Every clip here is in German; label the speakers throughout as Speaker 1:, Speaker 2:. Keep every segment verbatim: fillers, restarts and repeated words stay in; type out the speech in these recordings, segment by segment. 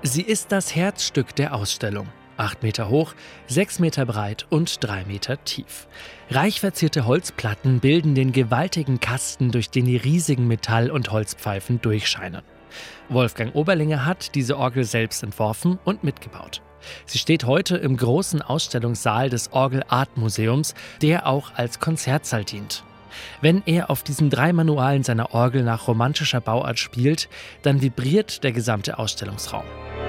Speaker 1: Sie ist das Herzstück der Ausstellung. Acht Meter hoch, sechs Meter breit und drei Meter tief. Reich verzierte Holzplatten bilden den gewaltigen Kasten, durch den die riesigen Metall- und Holzpfeifen durchscheinen. Wolfgang Oberlinger hat diese Orgel selbst entworfen und mitgebaut. Sie steht heute im großen Ausstellungssaal des Orgel-Art-Museums, der auch als Konzertsaal dient. Wenn er auf diesen drei Manualen seiner Orgel nach romantischer Bauart spielt, dann vibriert der gesamte Ausstellungsraum.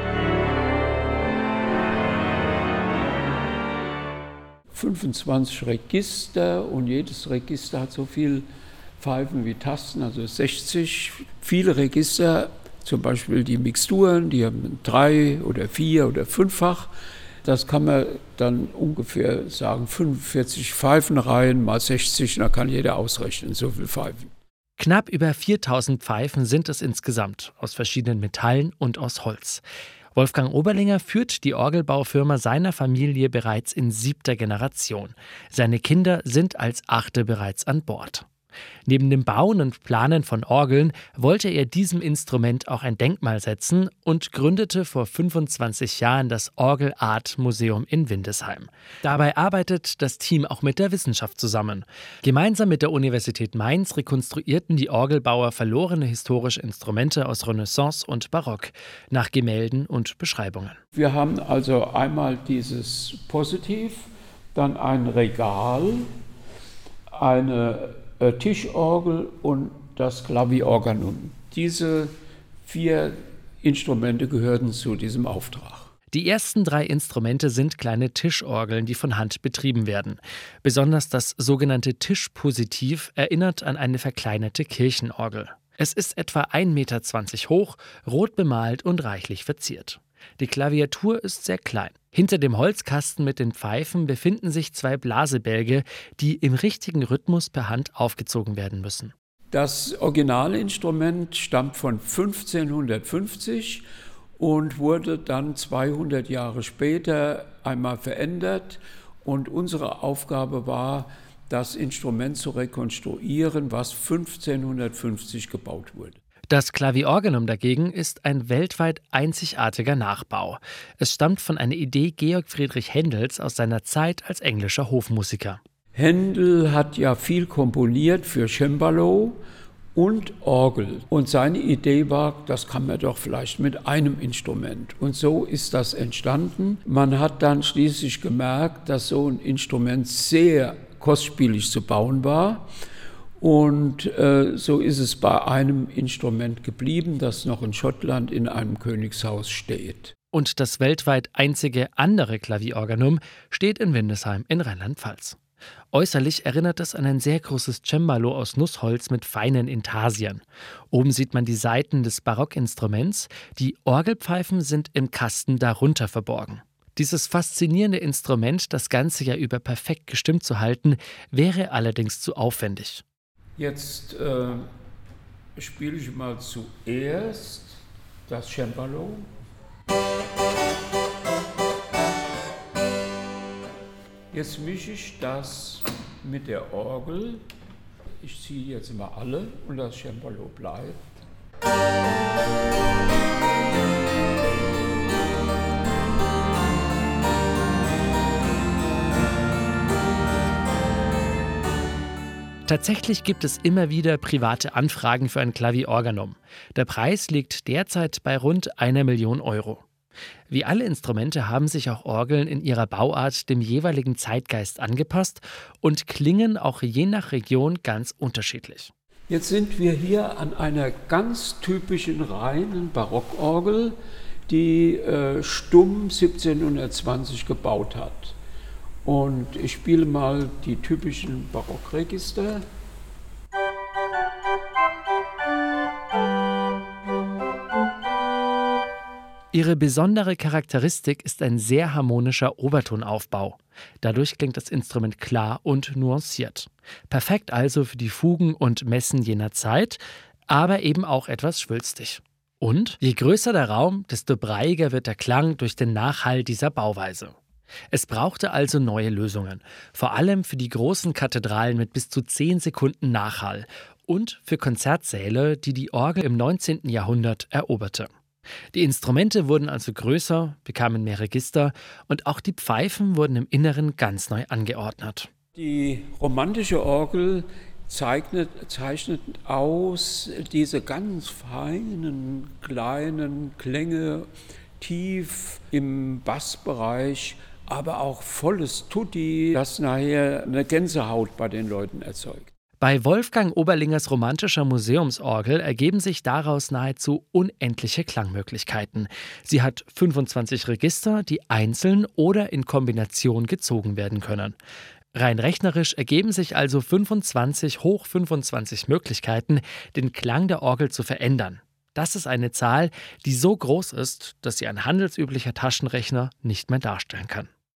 Speaker 2: fünfundzwanzig Register und jedes Register hat so viele Pfeifen wie Tasten, also sechzig. Viele Register, zum Beispiel die Mixturen, die haben drei oder vier oder fünffach. Das kann man dann ungefähr sagen, fünfundvierzig Pfeifenreihen mal sechzig, da kann jeder ausrechnen, so viele Pfeifen.
Speaker 1: Knapp über viertausend Pfeifen sind es insgesamt, aus verschiedenen Metallen und aus Holz. Wolfgang Oberlinger führt die Orgelbaufirma seiner Familie bereits in siebter Generation. Seine Kinder sind als achte bereits an Bord. Neben dem Bauen und Planen von Orgeln wollte er diesem Instrument auch ein Denkmal setzen und gründete vor fünfundzwanzig Jahren das Orgel-Art-Museum in Windesheim. Dabei arbeitet das Team auch mit der Wissenschaft zusammen. Gemeinsam mit der Universität Mainz rekonstruierten die Orgelbauer verlorene historische Instrumente aus Renaissance und Barock nach Gemälden und Beschreibungen.
Speaker 2: Wir haben also einmal dieses Positiv, dann ein Regal, eine Tischorgel und das Klavierorganum. Diese vier Instrumente gehörten zu diesem Auftrag.
Speaker 1: Die ersten drei Instrumente sind kleine Tischorgeln, die von Hand betrieben werden. Besonders das sogenannte Tischpositiv erinnert an eine verkleinerte Kirchenorgel. Es ist etwa ein Meter zwanzig hoch, rot bemalt und reichlich verziert. Die Klaviatur ist sehr klein. Hinter dem Holzkasten mit den Pfeifen befinden sich zwei Blasebälge, die im richtigen Rhythmus per Hand aufgezogen werden müssen.
Speaker 2: Das Originalinstrument stammt von fünfzehnhundertfünfzig und wurde dann zweihundert Jahre später einmal verändert. Und unsere Aufgabe war, das Instrument zu rekonstruieren, was fünfzehnhundertfünfzig gebaut wurde.
Speaker 1: Das Klavierorganum dagegen ist ein weltweit einzigartiger Nachbau. Es stammt von einer Idee Georg Friedrich Händels aus seiner Zeit als englischer Hofmusiker.
Speaker 2: Händel hat ja viel komponiert für Cembalo und Orgel. Und seine Idee war, das kann man doch vielleicht mit einem Instrument. Und so ist das entstanden. Man hat dann schließlich gemerkt, dass so ein Instrument sehr kostspielig zu bauen war. Und äh, so ist es bei einem Instrument geblieben, das noch in Schottland in einem Königshaus steht.
Speaker 1: Und das weltweit einzige andere Klavierorganum steht in Windesheim in Rheinland-Pfalz. Äußerlich erinnert es an ein sehr großes Cembalo aus Nussholz mit feinen Intarsien. Oben sieht man die Saiten des Barockinstruments, die Orgelpfeifen sind im Kasten darunter verborgen. Dieses faszinierende Instrument das ganze Jahr über perfekt gestimmt zu halten, wäre allerdings zu aufwendig.
Speaker 2: Jetzt äh, spiele ich mal zuerst das Cembalo. Jetzt mische ich das mit der Orgel. Ich ziehe jetzt mal alle und das Cembalo bleibt.
Speaker 1: Tatsächlich gibt es immer wieder private Anfragen für ein Klavierorganum. Der Preis liegt derzeit bei rund einer Million Euro. Wie alle Instrumente haben sich auch Orgeln in ihrer Bauart dem jeweiligen Zeitgeist angepasst und klingen auch je nach Region ganz unterschiedlich.
Speaker 2: Jetzt sind wir hier an einer ganz typischen reinen Barockorgel, die äh, Stumm siebzehnhundertzwanzig gebaut hat. Und ich spiele mal die typischen Barockregister.
Speaker 1: Ihre besondere Charakteristik ist ein sehr harmonischer Obertonaufbau. Dadurch klingt das Instrument klar und nuanciert. Perfekt also für die Fugen und Messen jener Zeit, aber eben auch etwas schwülstig. Und je größer der Raum, desto breiiger wird der Klang durch den Nachhall dieser Bauweise. Es brauchte also neue Lösungen, vor allem für die großen Kathedralen mit bis zu zehn Sekunden Nachhall und für Konzertsäle, die die Orgel im neunzehnten Jahrhundert eroberte. Die Instrumente wurden also größer, bekamen mehr Register und auch die Pfeifen wurden im Inneren ganz neu angeordnet.
Speaker 2: Die romantische Orgel zeichnet, zeichnet aus diese ganz feinen, kleinen Klänge, tief im Bassbereich, aber auch volles Tutti, das nachher eine Gänsehaut bei den Leuten erzeugt.
Speaker 1: Bei Wolfgang Oberlingers romantischer Museumsorgel ergeben sich daraus nahezu unendliche Klangmöglichkeiten. Sie hat fünfundzwanzig Register, die einzeln oder in Kombination gezogen werden können. Rein rechnerisch ergeben sich also fünfundzwanzig hoch fünfundzwanzig Möglichkeiten, den Klang der Orgel zu verändern. Das ist eine Zahl, die so groß ist, dass sie ein handelsüblicher Taschenrechner nicht mehr darstellen kann.